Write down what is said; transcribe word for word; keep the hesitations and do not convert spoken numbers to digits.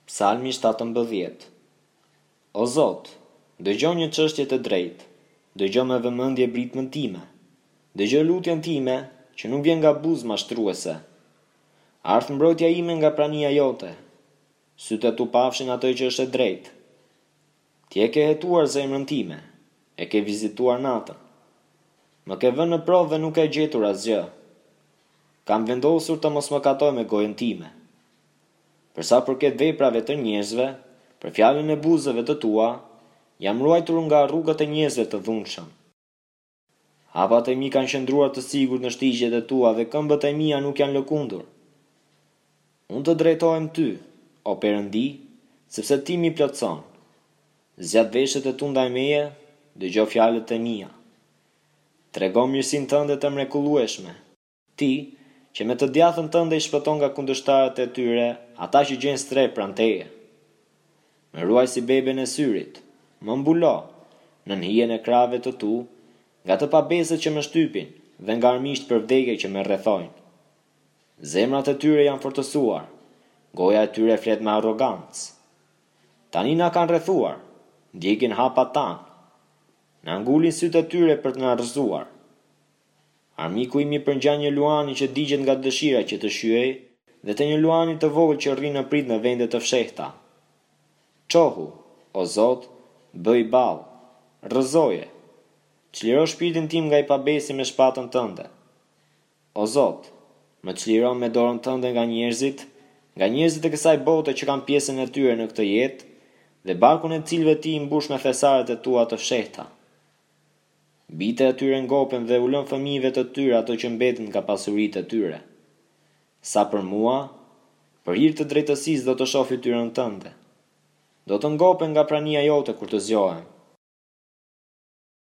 Psalmi shtatëmbëdhjetë. O Zot, dëgjoj një çështje të drejtë, dëgjoj me vëmendje britmën time, dëgjoj lutjen time që nuk vjen nga buzë mashtruese. Ardh mbrojtja ime nga prania jote, sytë tu pafshin atë që është e drejtë. Ti e ke hetuar zemrën time, e ke vizituar natën. Më ke vënë në provë dhe nuk e gjetur asgjë. Kam vendosur të mos më katoj me gojën time. Për sa përket veprave të njerëzve, për fjalën e buzëve të tua, jam ruajtur nga rrugët e njerëzve të dhunshëm. Hapat e mi kanë qëndruar të sigurt në shtigjet e tua dhe këmbët e mia nuk janë lëkundur. Unë të drejtohem ty, o Perëndi, sepse ti mi plotson. Zgjat veshët e tu ndaj meje, dëgjoj fjalët e mia. Tregon mirësinë tënde të mrekullueshme. Ti, që me të djathën tënde i shpëton nga kundërshtarët e tyre, ata që gjenë strep pranë teje. Më ruaj si beben e syrit, më mbulo në hijen e krave të tu, nga të pabesët që më shtypin dhe nga armiqt për vdekje që më rrethojnë. Zemrat e tyre janë fortësuar, goja e tyre flet me arrogancë. Tani na kanë rrethuar, ndjekin hapat tanë, na ngulin sytë e tyre për të na rrëzuar. Armiku im i përngjan një luani që digjet nga dëshira që të shyej dhe të një luani të vogël që rrin në prit në vende të fshehta. Çohu, o Zot, bëj ball, rrëzoje. Çliro shpirtin tim nga i pabesi me shpatën tënde. O Zot, më çliro me dorën tënde nga njerëzit, nga njerëzit e kësaj bote që kanë pjesën e tyre në këtë jetë, dhe barkun e cilëve ti i mbush me thesaret e tua të fshehta. Bite e tyre ngopen dhe u lën fëmijëve të tyre ato që mbeten nga pasuritë e tyre. Sa për mua, për hir të drejtësisë do të shoh fytyrën tënde. Do të ngopen nga prania jote kur të zgjohem.